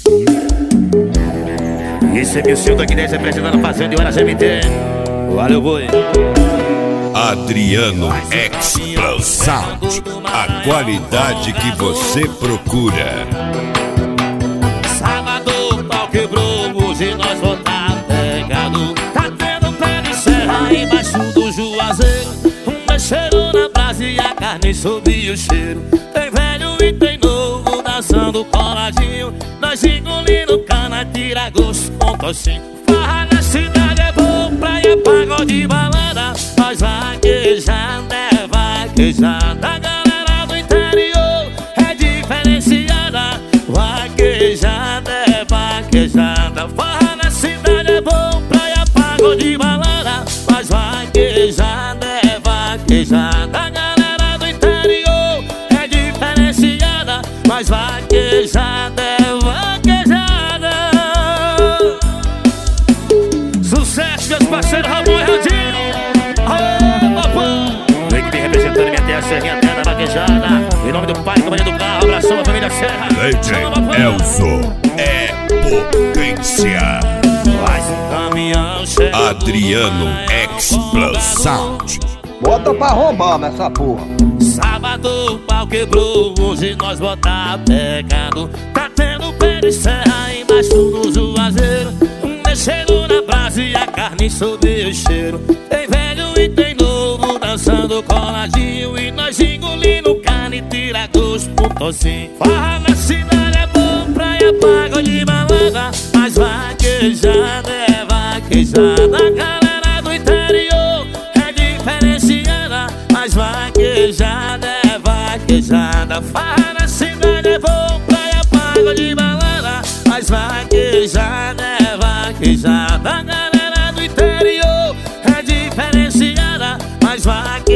Esse é meu seu aqui 10 representando a fazenda de Horas MT. Valeu, boi. Adriano Explosão, a qualidade que você procura. Sábado, pau quebrou, hoje nós vou tá pegado. Tá tendo pé de serra embaixo do juazeiro. Mexeram na brasa e a carne soube o cheiro. Tem velho e tem novo dançando coladinho. Nós engolindo cana, tira gosto com tocinho. Farra na cidade é bom, praia, pagode, balada. Nós vaquejando, é vaquejada. A galera do interior é diferenciada. Vaquejada, é vaquejada. Farra na cidade é bom, praia, pagode, balada. Nós vaquejada, é vaquejada. A galera do interior é diferenciada. Mas vaquejada, é vaquejada. Sucesso, meus parceiros Ramon e Radinho. Aô, papai. Vem que vem representando minha terra, Serrinha, terra da vaquejada. Em nome do pai, companhia do carro, abração a família Serra. DJ Elzo é potência. Faz um caminhão cheio. Adriano Explosão. Bota pra roubar nessa porra. Sábado o pau quebrou, hoje nós botar pegado. Tá tendo pé de serra embaixo do juazeiro. Mexendo na brasa e a carne soube o cheiro. Tem velho e tem novo dançando coladinho. E nós engolindo carne, tira gosto com tocinho. Farra na cidade é bom, praia, pagode, balada. Mas vaquejada, é vaquejada. A galera do interior é diferenciada. Mas vaquejada, é vaquejada. Farra na cidade é bom, praia, pagode, balada. Mas vaquejada, é vaquejada. A galera do interior é diferenciada. Mas vaquejada.